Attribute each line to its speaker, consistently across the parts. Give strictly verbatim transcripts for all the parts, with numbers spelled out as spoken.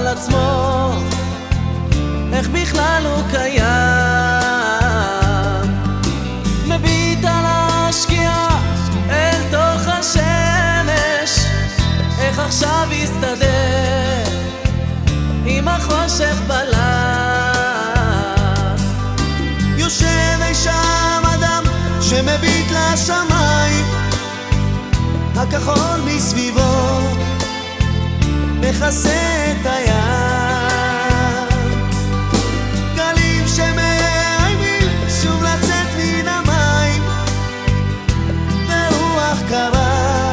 Speaker 1: על עצמו, איך בכלל הוא קיים. מביט על השקיעה אל תוך השמש, איך עכשיו יסתדר עם החושך בלילה.
Speaker 2: יושב אי שם אדם שמביט לשמיים, הכחול מסביבו מכסה את הים. גלים שמאיימים שוב לצאת מן המים, ורוח קרה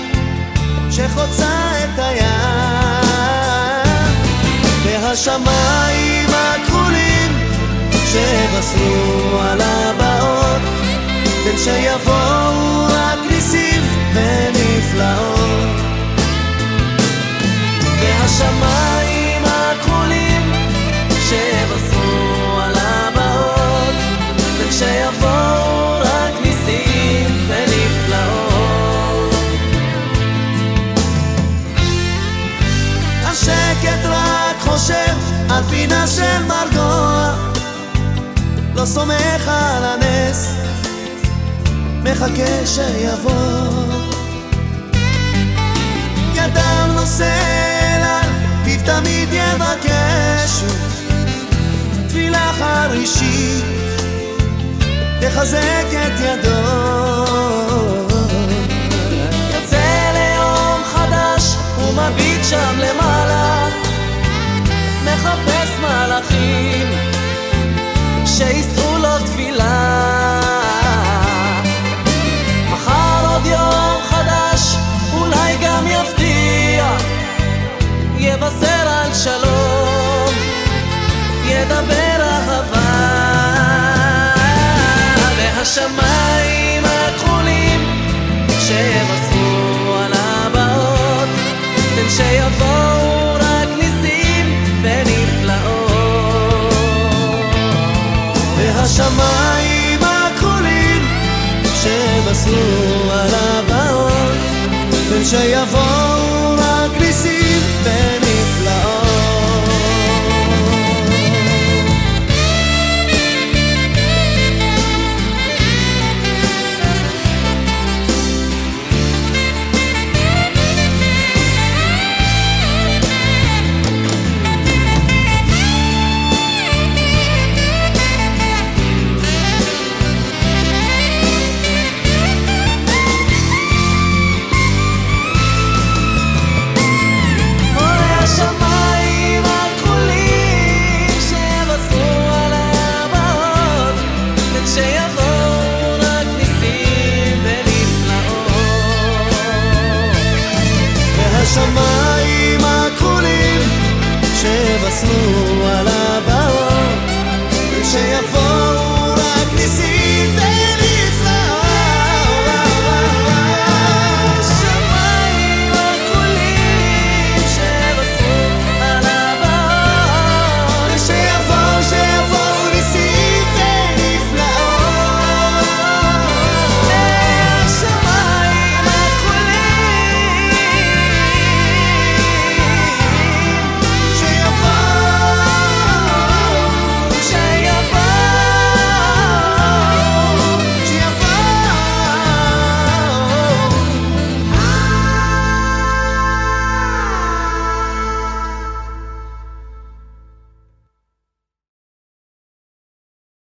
Speaker 2: שחוצה את הים. והשמיים הכחולים שבשרו על הבאות, תן שיבואו רק ניסים ונפלאות. והשמיים הכחולים שבשרו על הבאות, תן שיבואו רק ניסים ונפלאות. השקט רק חושב על פינה של מרגוע, לא סומך על הנס, מחכה שיבוא. ידם נושא אליו, פיו תמיד יבקש, תפילה חרישית תחזק את ידו.
Speaker 1: יוצא ליום חדש ומביט שם למעלה, מחפש מלאכים שישאו לו תפילה. מחר עוד יום חדש, אולי גם יפתיע, יבשר על שלום, ידבר אהבה. והשמיים הכחולים שבשרו על הבאות, תן שיבואו רק ניסים ונפלאות.
Speaker 2: והשמיים הכחולים שבשרו על הבאות, תן שיבואו